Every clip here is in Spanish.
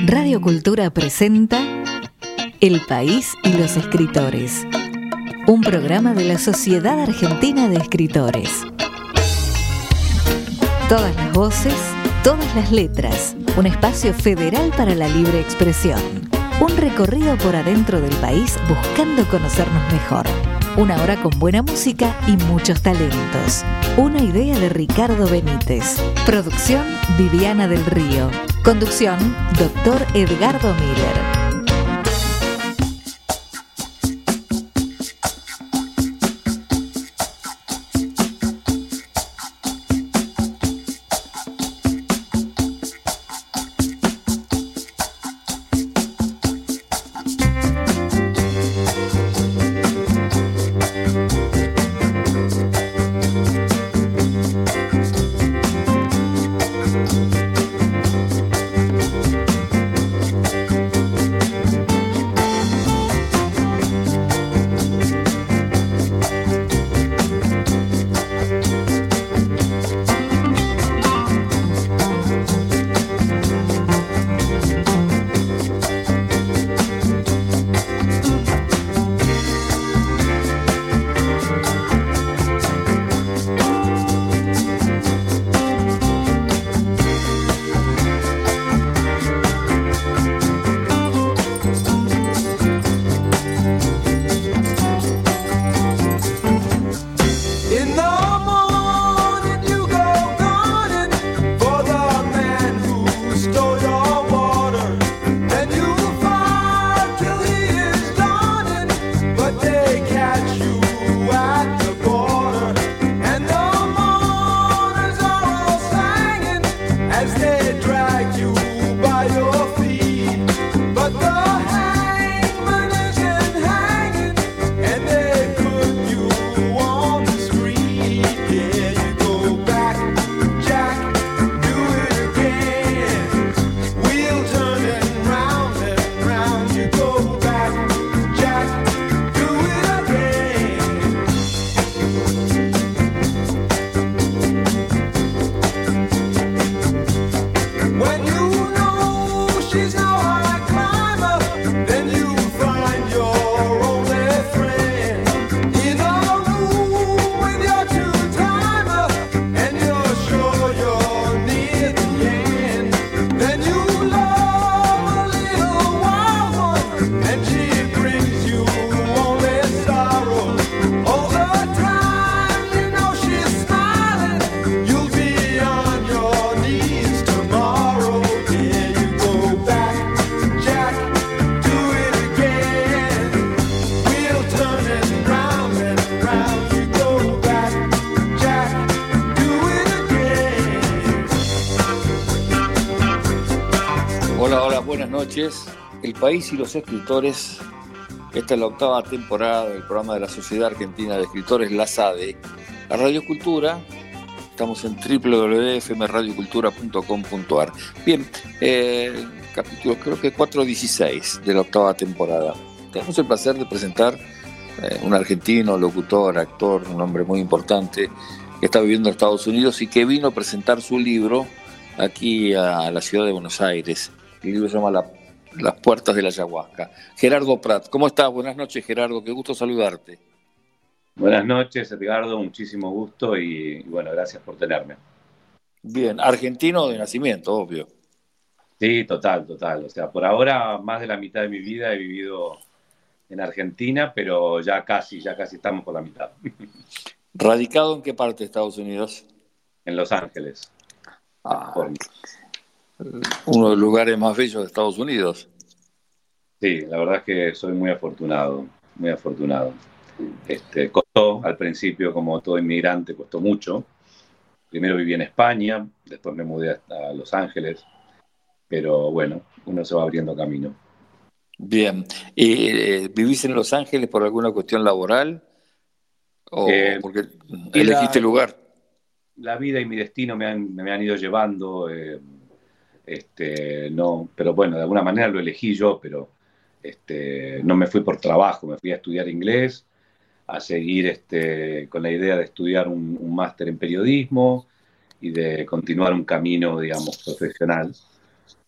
Radio Cultura presenta El País y los Escritores, un programa de la Sociedad Argentina de Escritores. Todas las voces, todas las letras, un espacio federal para la libre expresión. Un recorrido por adentro del país buscando conocernos mejor. Una hora con buena música y muchos talentos. Una idea de Ricardo Benítez. Producción Viviana del Río. Conducción Dr. Edgardo Miller. El País y los Escritores. Esta es la 8ª temporada del programa de la Sociedad Argentina de Escritores, la SADE. La Radio Cultura, estamos en www.fmradiocultura.com.ar. Bien, capítulo creo que 416 de la 8ª temporada. Tenemos el placer de presentar un argentino, locutor, actor, un hombre muy importante que está viviendo en Estados Unidos y que vino a presentar su libro aquí a la ciudad de Buenos Aires. El libro se llama Las Puertas de la Ayahuasca. Gerardo Prat, ¿cómo estás? Buenas noches, Gerardo, qué gusto saludarte. Buenas noches, Edgardo, muchísimo gusto y bueno, gracias por tenerme. Bien, argentino de nacimiento, obvio. Sí, total. O sea, por ahora más de la mitad de mi vida he vivido en Argentina, pero ya casi estamos por la mitad. ¿Radicado en qué parte de Estados Unidos? En Los Ángeles. Uno de los lugares más bellos de Estados Unidos. Sí, la verdad es que soy muy afortunado. Costó al principio, como todo inmigrante, costó mucho. Primero viví en España, después me mudé a Los Ángeles, pero bueno, uno se va abriendo camino. Bien, ¿y vivís en Los Ángeles por alguna cuestión laboral o porque elegiste el lugar? La vida y mi destino me han ido llevando. No, pero bueno, de alguna manera lo elegí yo, pero no me fui por trabajo, me fui a estudiar inglés, a seguir con la idea de estudiar un máster en periodismo y de continuar un camino, digamos, profesional.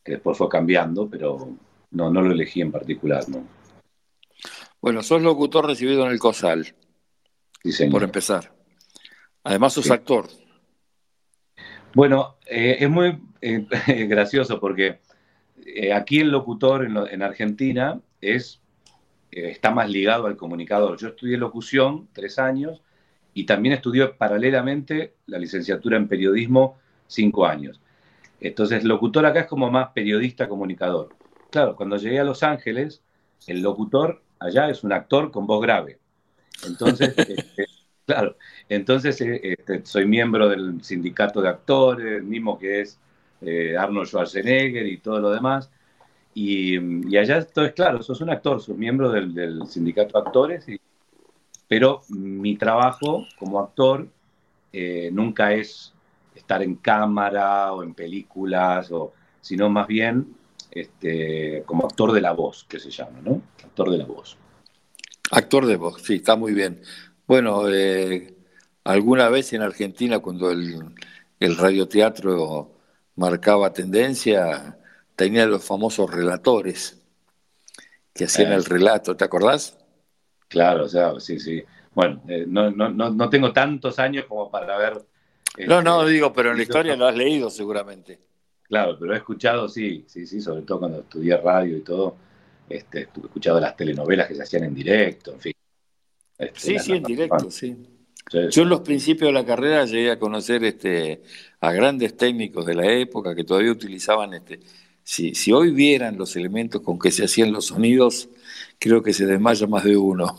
que después fue cambiando, pero no lo elegí en particular, ¿no? Bueno, sos locutor recibido en el COSAL, Sí, por señor. empezar. Además sos Sí. actor. Bueno, es muy gracioso porque aquí el locutor en Argentina está más ligado al comunicador. Yo estudié locución 3 años y también estudié paralelamente la licenciatura en periodismo 5 años. Entonces, locutor acá es como más periodista, comunicador. Claro, cuando llegué a Los Ángeles, el locutor allá es un actor con voz grave. Entonces, claro, entonces soy miembro del sindicato de actores, el mismo que es Arnold Schwarzenegger y todo lo demás. Y allá, entonces, claro, sos un actor, sos miembro del sindicato de actores, pero mi trabajo como actor nunca es estar en cámara o en películas, sino más bien como actor de la voz, que se llama, ¿no? Actor de la voz. Actor de voz, sí, está muy bien. Bueno, alguna vez en Argentina, cuando el radioteatro marcaba tendencia, tenía los famosos relatores que hacían Eh, el relato, ¿te acordás? claro, o sea, sí, sí. Bueno, no tengo tantos años como para ver, No, no, este, digo, pero en la historia lo has leído seguramente. claro, pero he escuchado, sí, sí, sí, sobre todo cuando estudié radio y todo, he escuchado las telenovelas que se hacían en directo, en fin, Sí, las sí, en narraciones. directo, sí. Sí, Yo sí. en los principios de la carrera llegué a conocer a grandes técnicos de la época que todavía utilizaban si hoy vieran los elementos con que se hacían los sonidos, creo que se desmaya más de uno.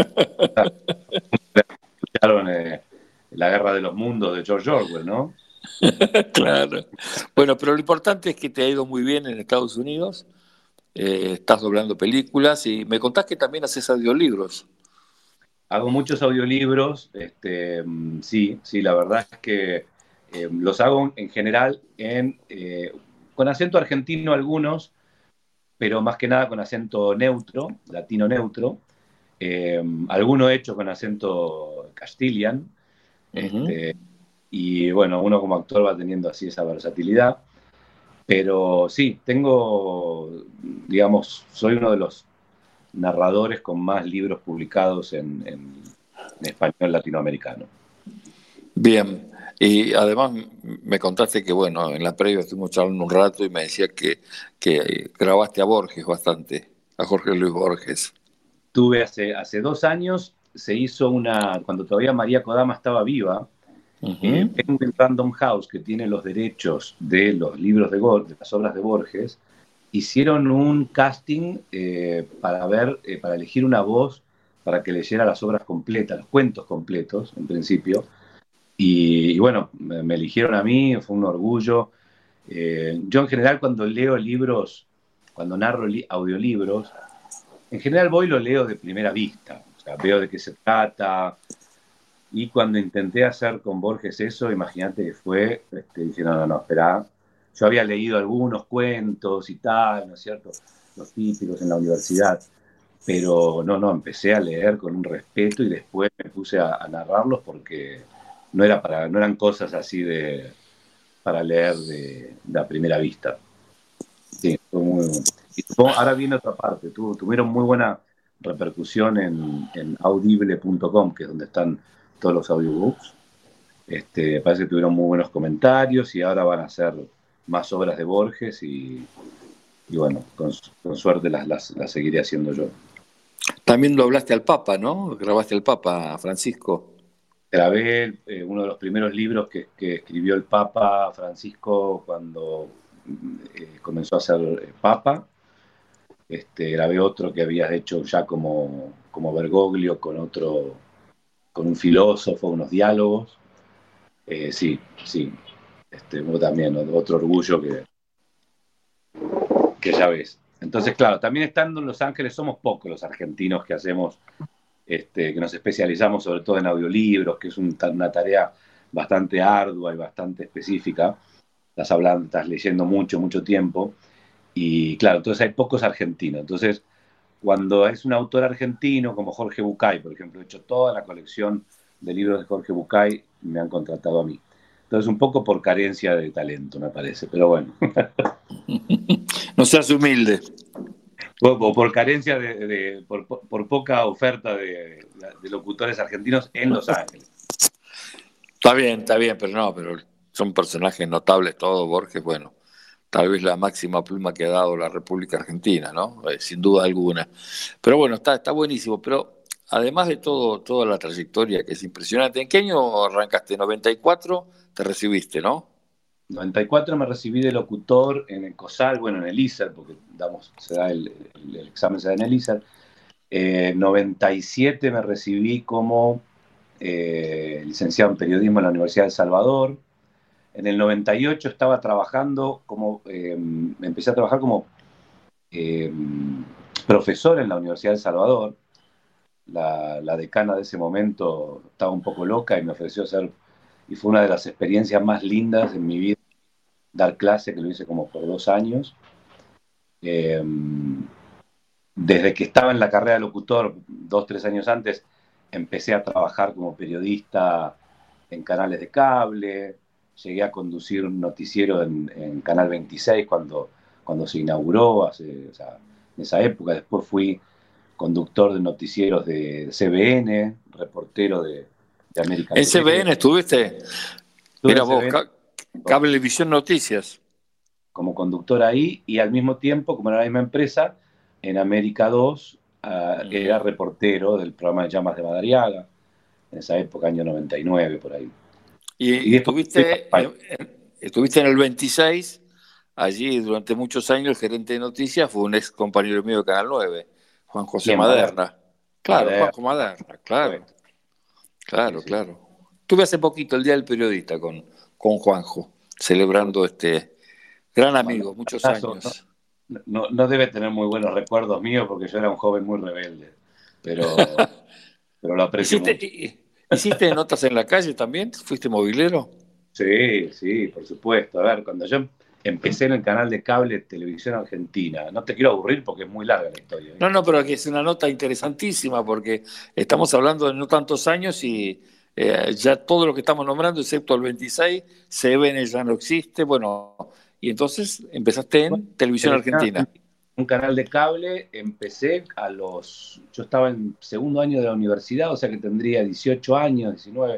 Escucharon La Guerra de los Mundos de George Orwell, ¿no? Claro. Bueno, pero lo importante es que te ha ido muy bien en Estados Unidos, estás doblando películas y me contás que también haces audiolibros. Hago muchos audiolibros, sí, sí, la verdad es que los hago en general con acento argentino algunos, pero más que nada con acento neutro, latino neutro, alguno hecho con acento castilian, Ujú. este, y bueno, uno como actor va teniendo así esa versatilidad, pero sí, digamos, soy uno de los narradores con más libros publicados en español latinoamericano. Bien, y además me contaste que, bueno, en la previa estuvimos charlando un rato y me decía que grabaste a Borges bastante, a Jorge Luis Borges. Tuve hace 2 años, se hizo cuando todavía María Kodama estaba viva, Ujú. Penguin Random House, que tiene los derechos de los libros de las obras de Borges, hicieron un casting para elegir una voz para que leyera las obras completas, los cuentos completos, en principio. Y bueno, me eligieron a mí, fue un orgullo. Yo en general cuando leo libros, cuando narro audiolibros, en general voy y lo leo de primera vista, o sea, veo de qué se trata. Y cuando intenté hacer con Borges eso, imagínate que fue, dije, no, no, no, espera. Yo había leído algunos cuentos y tal, ¿no es cierto? Los típicos en la universidad, pero no, no, empecé a leer con un respeto y después me puse a narrarlos porque no eran cosas así para leer de a primera vista. Sí, fue muy. Ahora viene otra parte, tuvieron muy buena repercusión en audible.com, que es donde están todos los audiobooks. Parece que tuvieron muy buenos comentarios y ahora van a hacer más obras de Borges y bueno, con suerte las seguiré haciendo yo. También lo hablaste al Papa, ¿no? Grabaste al Papa, Francisco. Grabé uno de los primeros libros que escribió el Papa Francisco cuando comenzó a ser Papa. Grabé otro que había hecho ya como Bergoglio con un filósofo, unos diálogos. Sí, sí. También otro orgullo que ya ves. Entonces, claro, también estando en Los Ángeles, somos pocos los argentinos que hacemos, que nos especializamos sobre todo en audiolibros, que es una tarea bastante ardua y bastante específica. Estás leyendo mucho, mucho tiempo. Y claro, entonces hay pocos argentinos. Entonces, cuando es un autor argentino como Jorge Bucay, por ejemplo, he hecho toda la colección de libros de Jorge Bucay, me han contratado a mí. Entonces, un poco por carencia de talento, me parece, pero bueno. No seas humilde. O por carencia por poca oferta de locutores argentinos en Los Ángeles. Está bien, pero son personajes notables todos, Borges, bueno, tal vez la máxima pluma que ha dado la República Argentina, ¿no? Sin duda alguna. Pero bueno, está buenísimo, pero además de toda la trayectoria que es impresionante, ¿en qué año arrancaste? ¿94? Te recibiste, ¿no? 94 me recibí de locutor en el COSAL, bueno, en el ISER, porque se da el examen se da en el ISER. 97 me recibí como licenciado en periodismo en la Universidad de El Salvador. En el 98 estaba trabajando empecé a trabajar como profesor en la Universidad de El Salvador. La decana de ese momento estaba un poco loca y me ofreció y fue una de las experiencias más lindas en mi vida, dar clase, que lo hice como por 2 años. Desde que estaba en la carrera de locutor, 2, 3 años antes, empecé a trabajar como periodista en canales de cable, llegué a conducir un noticiero en Canal 26 cuando se inauguró, en esa época. Después fui conductor de noticieros de CBN, reportero de América ¿En TV. CBN estuviste? Mira vos, Cablevisión Noticias. Como conductor ahí, y al mismo tiempo, como era la misma empresa, en América 2 era reportero del programa de Llamas de Madariaga, en esa época, año 99, por ahí. Y estuviste en el 26, allí durante muchos años el gerente de noticias fue un ex compañero mío de Canal 9, Juan José Maderna. Claro, Juanjo Maderna, claro. Claro, sí. Claro. Estuve hace poquito el Día del Periodista con Juanjo, celebrando gran amigo, muchos años. No debe tener muy buenos recuerdos míos porque yo era un joven muy rebelde, pero lo aprecio mucho. ¿Hiciste notas en la calle también? ¿Fuiste movilero? Sí, por supuesto. A ver, cuando yo empecé en el canal de cable Televisión Argentina, no te quiero aburrir porque es muy larga la historia. No, pero aquí es una nota interesantísima porque estamos hablando de no tantos años y ya todo lo que estamos nombrando, excepto el 26, CBN ya no existe, bueno, y entonces empezaste en Televisión Argentina. Un canal de cable, empecé yo estaba en segundo año de la universidad, o sea que tendría 18 años, 19.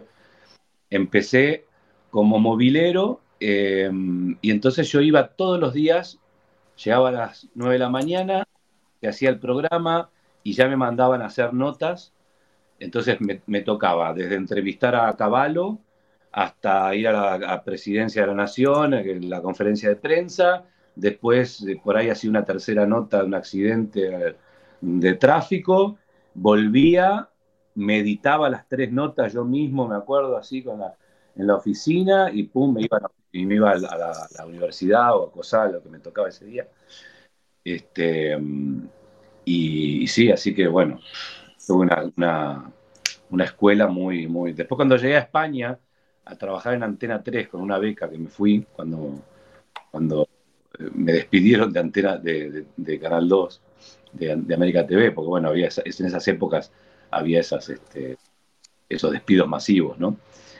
Empecé como movilero y entonces yo iba todos los días, llegaba a las 9 de la mañana, que hacía el programa y ya me mandaban a hacer notas. Entonces me tocaba desde entrevistar a Cavallo hasta ir a la Presidencia de la Nación, la conferencia de prensa. Después, por ahí hacía una tercera nota de un accidente de tráfico. Volvía, meditaba las 3 notas yo mismo, me acuerdo, así en la oficina, y pum, me iba a la universidad o a COSAL, lo que me tocaba ese día. Y sí, así que bueno, tuve una escuela muy, muy... Después cuando llegué a España a trabajar en Antena 3 con una beca que me fui cuando me despidieron de Canal 2, de América TV, porque bueno, en esas épocas había esos despidos masivos, ¿no?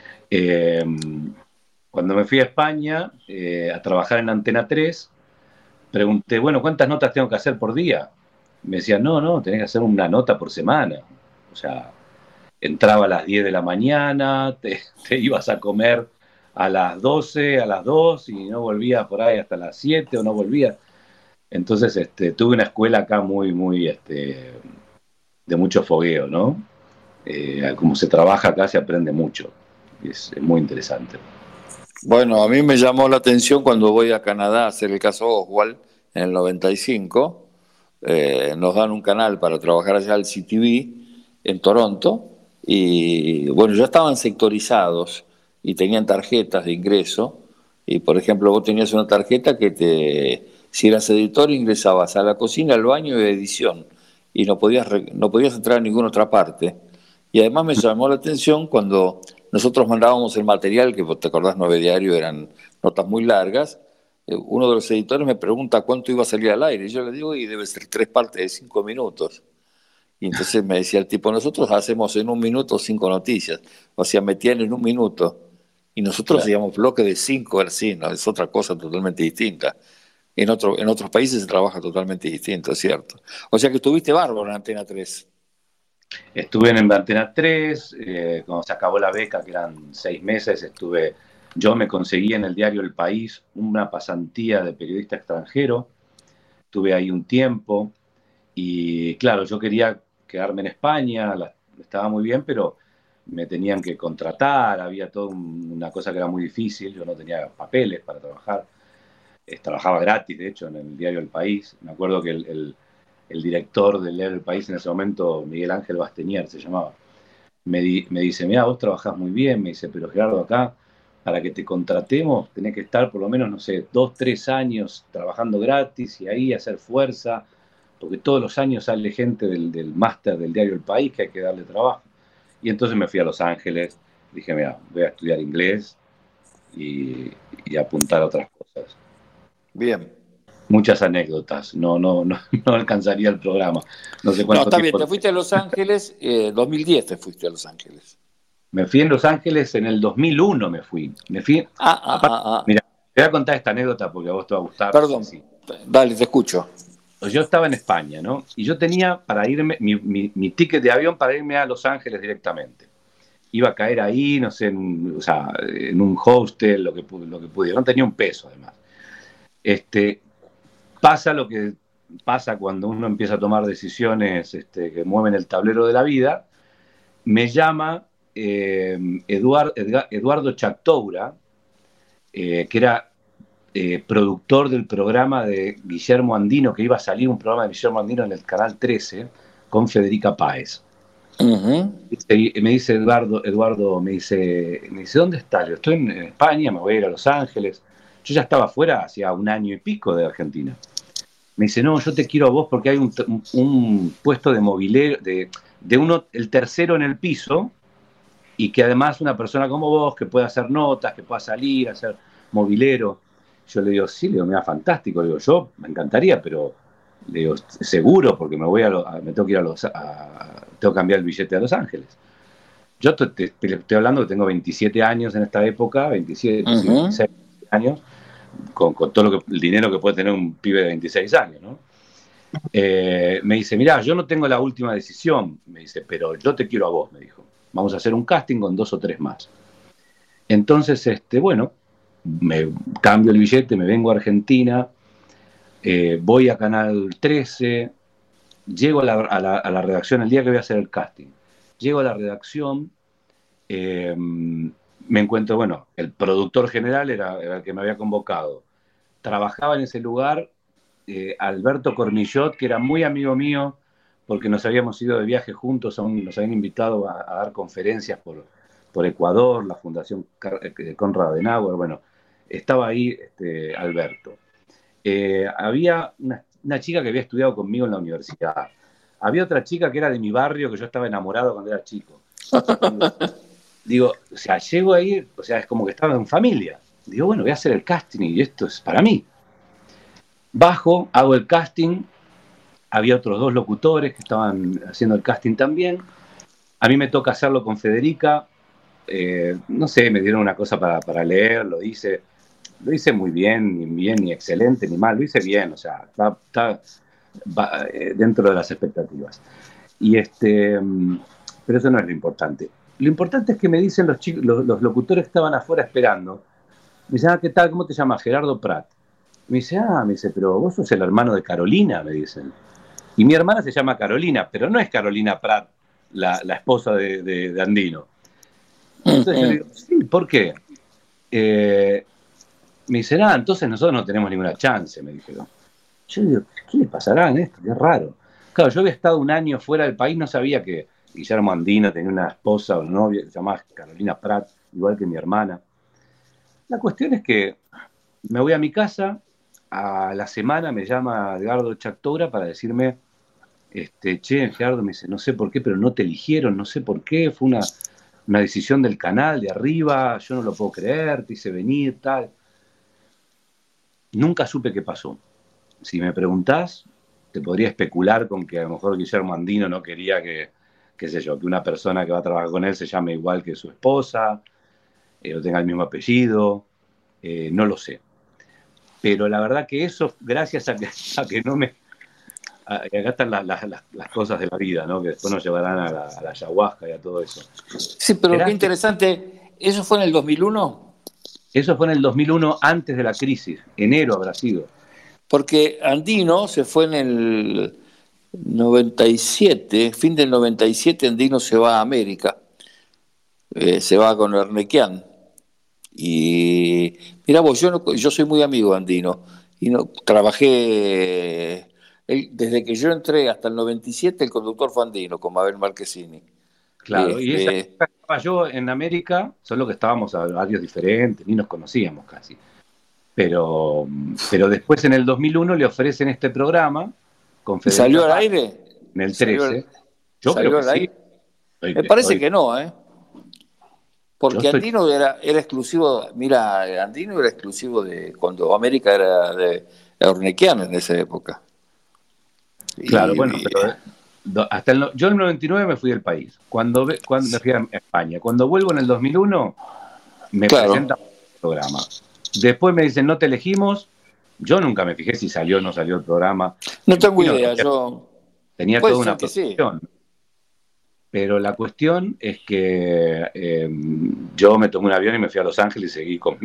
Cuando me fui a España a trabajar en Antena 3, pregunté, bueno, ¿cuántas notas tengo que hacer por día? Me decían, no, tenés que hacer una nota por semana. O sea, entraba a las 10 de la mañana, te ibas a comer a las 12, a las 2 y no volvías por ahí hasta las 7 o no volvías. Entonces tuve una escuela acá muy, muy de mucho fogueo, ¿no? Como se trabaja acá se aprende mucho. Es muy interesante. Bueno, a mí me llamó la atención cuando voy a Canadá a hacer el caso Oswald en el 95. Nos dan un canal para trabajar allá al CTV en Toronto y bueno, ya estaban sectorizados y tenían tarjetas de ingreso y por ejemplo vos tenías una tarjeta que si eras editor ingresabas a la cocina, al baño y a edición y no podías entrar a ninguna otra parte. Y además me llamó la atención cuando nosotros mandábamos el material, que te acordás, 9 Diario, eran notas muy largas. Uno de los editores me pregunta cuánto iba a salir al aire. Y yo le digo, y debe ser 3 partes de 5 minutos. Y entonces me decía el tipo, nosotros hacemos en 1 minuto 5 noticias. O sea, metían en 1 minuto. y nosotros Claro. hacíamos bloques de 5 así, ¿no? Es otra cosa totalmente distinta. En otros países se trabaja totalmente distinto, es cierto. O sea que estuviste bárbaro en Antena 3. Estuve en Antena 3, cuando se acabó la beca, que eran 6 meses, yo me conseguí en el diario El País una pasantía de periodista extranjero, estuve ahí un tiempo, y claro, yo quería quedarme en España, estaba muy bien, pero me tenían que contratar, había toda una cosa que era muy difícil, yo no tenía papeles para trabajar, trabajaba gratis, de hecho, en el diario El País. Me acuerdo que el director del diario El País en ese momento, Miguel Ángel Bastenier se llamaba, me dice, mira, vos trabajás muy bien, me dice, pero Gerardo, acá, para que te contratemos, tenés que estar por lo menos, no sé, 2, 3 años trabajando gratis y ahí hacer fuerza, porque todos los años sale gente del máster del diario El País que hay que darle trabajo. Y entonces me fui a Los Ángeles, dije, mira, voy a estudiar inglés y apuntar a otras cosas. Bien. Muchas anécdotas, no alcanzaría el programa. No sé No, cuánto está bien, tiempo. te fuiste a Los Ángeles, 2010 te fuiste a Los Ángeles. Me fui en Los Ángeles en el 2001, me fui. Aparte, Ah. mira, te voy a contar esta anécdota porque a vos te va a gustar. Perdón, Sí. dale, te escucho. Yo estaba en España, ¿no? Y yo tenía para irme, mi ticket de avión para irme a Los Ángeles directamente. Iba a caer ahí, no sé, o sea, en un hostel, lo que pudiera. No tenía un peso, además. Pasa lo que pasa cuando uno empieza a tomar decisiones que mueven el tablero de la vida. Me llama Eduardo Chactoura, que era productor del programa de Guillermo Andino, que iba a salir un programa de Guillermo Andino en el Canal 13 con Federica Páez. Y me dice Eduardo me dice, ¿dónde estás? Yo estoy en España, me voy a ir a Los Ángeles. Yo ya estaba fuera hacía 1 año y pico de Argentina. Me dice, no, yo te quiero a vos porque hay un puesto de mobilero, de uno, el tercero en el piso, y que además una persona como vos, que pueda hacer notas, que pueda salir, hacer mobilero. Yo le digo, sí, le digo, mira, fantástico. Le digo, yo me encantaría, pero le digo, seguro, porque me tengo que ir tengo que cambiar el billete a Los Ángeles. Yo te estoy hablando que tengo 27 años en esta época, 27, 26 años, con todo el dinero que puede tener un pibe de 26 años, ¿no? Me dice, mirá, yo no tengo la última decisión, me dice, pero yo te quiero a vos, me dijo. Vamos a hacer un casting con 2 o 3 más. Entonces, bueno, me cambio el billete, me vengo a Argentina, voy a Canal 13, llego a la redacción el día que voy a hacer el casting. Llego a la redacción, me encuentro, bueno, el productor general era el que me había convocado. Trabajaba en ese lugar Alberto Cornillot, que era muy amigo mío, porque nos habíamos ido de viaje juntos, nos habían invitado a dar conferencias por Ecuador, la Fundación Konrad Adenauer, bueno, estaba ahí Alberto. Había una chica que había estudiado conmigo en la universidad. Había otra chica que era de mi barrio, que yo estaba enamorado cuando era chico. Digo, o sea, llego ahí, o sea, es como que estaba en familia. Digo, bueno, voy a hacer el casting y esto es para mí. Bajo, hago el casting, había otros 2 locutores que estaban haciendo el casting también. A mí me toca hacerlo con Federica. No sé, me dieron una cosa para leer, lo hice muy bien, ni excelente, ni mal, lo hice bien, o sea, está dentro de las expectativas. Pero eso no es lo importante. Lo importante es que me dicen los locutores que estaban afuera esperando, me dicen, ¿qué tal? ¿Cómo te llamas? Gerardo Prat. Me dice, pero vos sos el hermano de Carolina, me dicen. Y mi hermana se llama Carolina, pero no es Carolina Prat, la esposa de Andino. Entonces yo le digo, sí, ¿por qué? Me dicen, entonces nosotros no tenemos ninguna chance, me dijeron. Yo digo, ¿qué le pasará en esto? Qué raro. Claro, yo había estado 1 año fuera del país, no sabía que Guillermo Andino tenía una esposa o novia que se llamaba Carolina Prat, igual que mi hermana. La cuestión es que me voy a mi casa, a la semana me llama Edgardo Chactoura para decirme, che, Gerardo, me dice, no sé por qué, pero no te eligieron, no sé por qué, fue una decisión del canal de arriba, yo no lo puedo creer, te hice venir, tal. Nunca supe qué pasó. Si me preguntás, te podría especular con que a lo mejor Guillermo Andino no quería que una persona que va a trabajar con él se llame igual que su esposa. o tenga el mismo apellido, no lo sé. Pero la verdad que eso, gracias a que no me... acá están las cosas de la vida, ¿no? Que después nos llevarán a la ayahuasca y a todo eso. Sí, pero qué interesante. ¿Eso fue en el 2001? Eso fue en el 2001, antes de la crisis. Enero habrá sido. Porque Andino se fue en el 97, fin del 97, Andino se va a América. Se va con Ernequian. Y mirá vos, yo soy muy amigo de Andino. Y trabajé... desde que yo entré hasta el 97, el conductor fue Andino, con Mabel Marquesini. Claro, y esa época estaba yo en América, solo que estábamos a horarios diferentes, ni nos conocíamos casi. Pero después en el 2001 le ofrecen este programa con Federica. ¿Salió al aire? En el 13. Yo creo que sí. Me parece que no, ¿eh? Porque Andino era exclusivo, mira, Andino era exclusivo de cuando América era de Ornequian en esa época. Claro, bueno, pero yo en el 99 me fui del país, cuando me fui a España. Cuando vuelvo en el 2001, me presentan el programa. Después me dicen, no te elegimos. Yo nunca me fijé si salió o no salió el programa. No tengo idea, yo... Tenía toda una producción. Sí. Pero la cuestión es que yo me tomé un avión y me fui a Los Ángeles y seguí con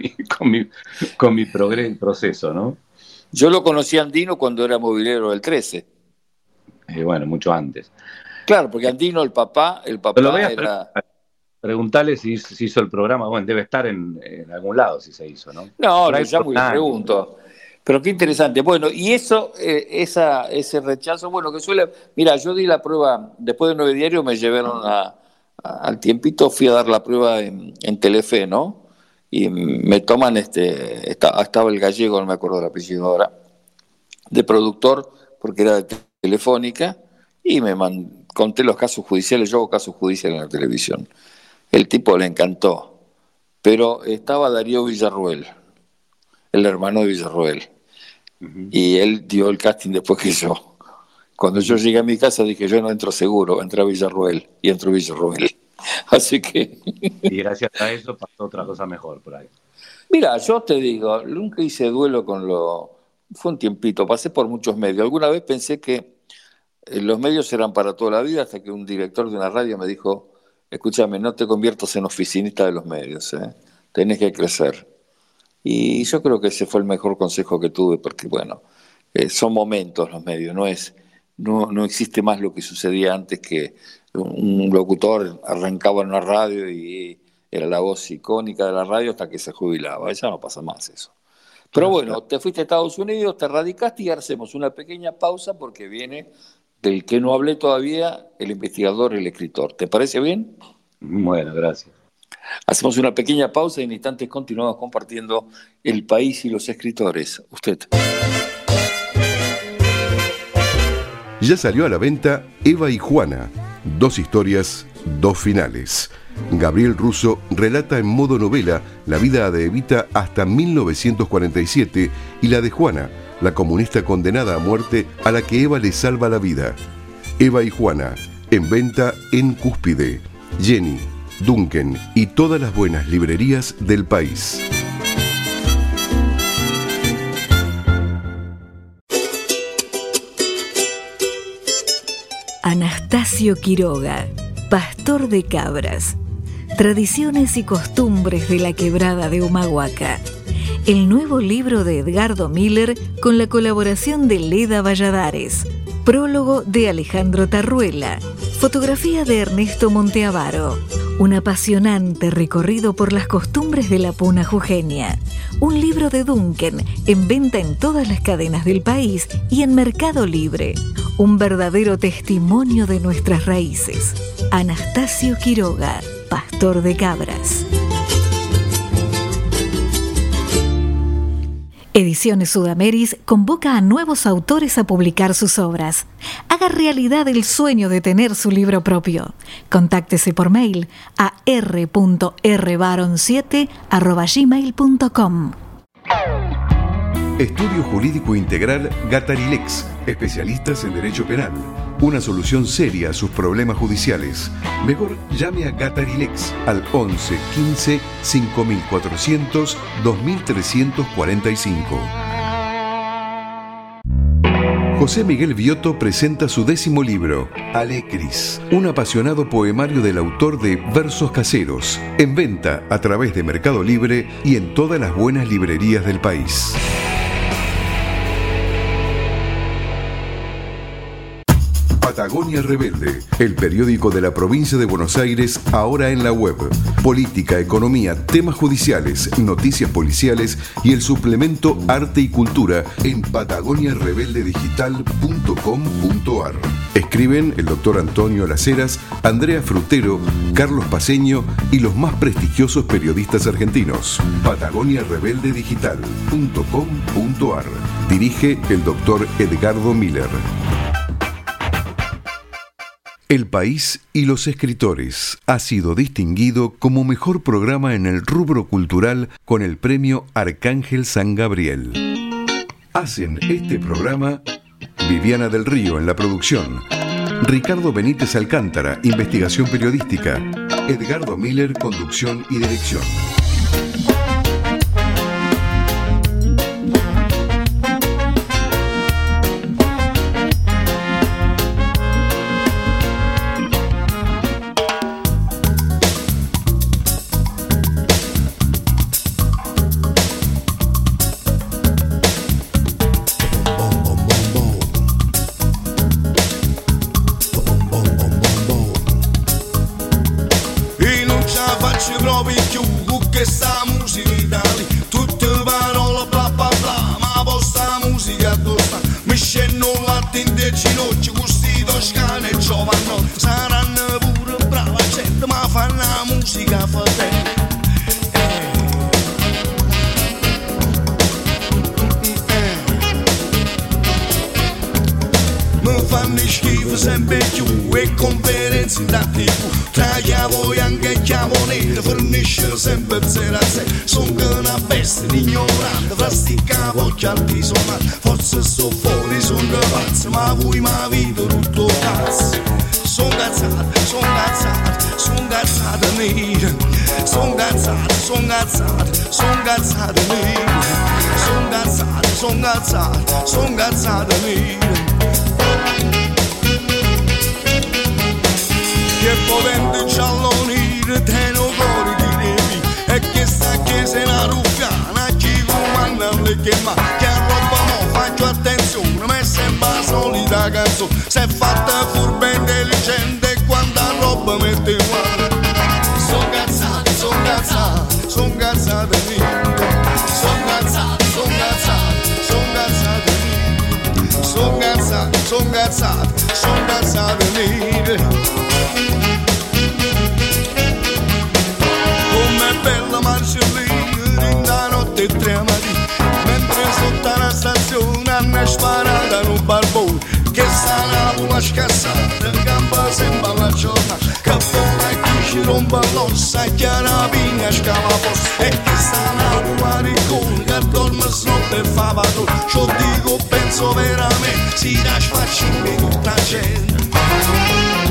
mi proceso, ¿no? Yo lo conocí a Andino cuando era movilero del 13. Bueno, mucho antes. Claro, porque Andino, el papá era... Preguntarle si hizo el programa. Bueno, debe estar en algún lado si se hizo, ¿no? No, lo llamo y le pregunto. Pero qué interesante. Bueno, y eso, ese rechazo, bueno, que suele... Mira, yo di la prueba, después de 9 diarios me llevaron al tiempito, fui a dar la prueba en Telefe, ¿no? Y me toman, estaba el gallego, no me acuerdo del apellido ahora, de productor, porque era de Telefónica, y conté los casos judiciales. Yo hago casos judiciales en la televisión. El tipo le encantó, pero estaba Darío Villarruel, el hermano de Villarruel, y él dio el casting después que yo. Cuando yo llegué a mi casa dije, yo no entro seguro, entré a Villarruel, y entró Villarruel. Así que... Y gracias a eso pasó otra cosa mejor por ahí. Mira, yo te digo, nunca hice duelo con Fue un tiempito, pasé por muchos medios. Alguna vez pensé que los medios eran para toda la vida, hasta que un director de una radio me dijo, escúchame, no te conviertas en oficinista de los medios, tenés que crecer. Y yo creo que ese fue el mejor consejo que tuve, porque bueno, son momentos los medios, no existe más lo que sucedía antes, que un locutor arrancaba en una radio y era la voz icónica de la radio hasta que se jubilaba. Ya no pasa más eso. Pero bueno, te fuiste a Estados Unidos, te radicaste y ahora hacemos una pequeña pausa porque viene del que no hablé todavía, el investigador, el escritor. ¿Te parece bien? Bueno, gracias. Hacemos una pequeña pausa y en instantes continuamos compartiendo el país y los escritores. Usted. Ya salió a la venta Eva y Juana, 2 historias, 2 finales. Gabriel Russo relata en modo novela la vida de Evita hasta 1947 y la de Juana, la comunista condenada a muerte a la que Eva le salva la vida. Eva y Juana, en venta en Cúspide, Jenny, Duncan y todas las buenas librerías del país. Anastasio Quiroga, pastor de cabras. Tradiciones y costumbres de la quebrada de Humahuaca. El nuevo libro de Edgardo Miller con la colaboración de Leda Valladares. Prólogo de Alejandro Tarruela. Fotografía de Ernesto Monteavaro. Un apasionante recorrido por las costumbres de la puna jujeña. Un libro de Duncan en venta en todas las cadenas del país y en Mercado Libre. Un verdadero testimonio de nuestras raíces. Anastasio Quiroga, pastor de cabras. Ediciones Sudameris convoca a nuevos autores a publicar sus obras. Haga realidad el sueño de tener su libro propio. Contáctese por mail a r.rbaron7@gmail.com. Estudio Jurídico Integral Gatarilex, especialistas en derecho penal. Una solución seria a sus problemas judiciales. Mejor llame a Gatarilex al 11 15 5400 2345. José Miguel Viotto presenta su 10º libro, Alecris, un apasionado poemario del autor de Versos Caseros, en venta a través de Mercado Libre y en todas las buenas librerías del país. Patagonia Rebelde, el periódico de la provincia de Buenos Aires, ahora en la web. Política, economía, temas judiciales, noticias policiales y el suplemento Arte y Cultura en patagoniarebeldedigital.com.ar. Escriben el doctor Antonio Las Heras, Andrea Frutero, Carlos Paceño y los más prestigiosos periodistas argentinos. patagoniarebeldedigital.com.ar. Dirige el doctor Edgardo Miller. El País y los Escritores ha sido distinguido como mejor programa en el rubro cultural con el premio Arcángel San Gabriel. Hacen este programa Viviana del Río en la producción, Ricardo Benítez Alcántara, investigación periodística, Edgardo Miller, conducción y dirección. Forse sto fuori, sono pazzo, ma voi mi avete tutto cazzo. Sono cazzato, nero. Sono cazzato, nero. Sono cazzato, nero. Che potente giallo nero, te lo cuore di devi. E che sta che sei una ruffana, chi comanda le chiama. Faccio attenzione, ma è sempre la solita canzone. Se è fatta furba intelligente quanta roba mette in mano. Sono cazzato nero. Sono cazzato nero. Com'è bella Marcellina in da notte tremati. Mentre sotto la stazione hanno sparato in un barbone. Che sarà una scassata, gamba sembra la giornata. Cappone chi ci rompe l'ossa, chiarapina scava forse. E che sarà una riccone, che dorme snotte e fa padrone. Ciò dico, penso veramente, si lascia facci in tutta gente.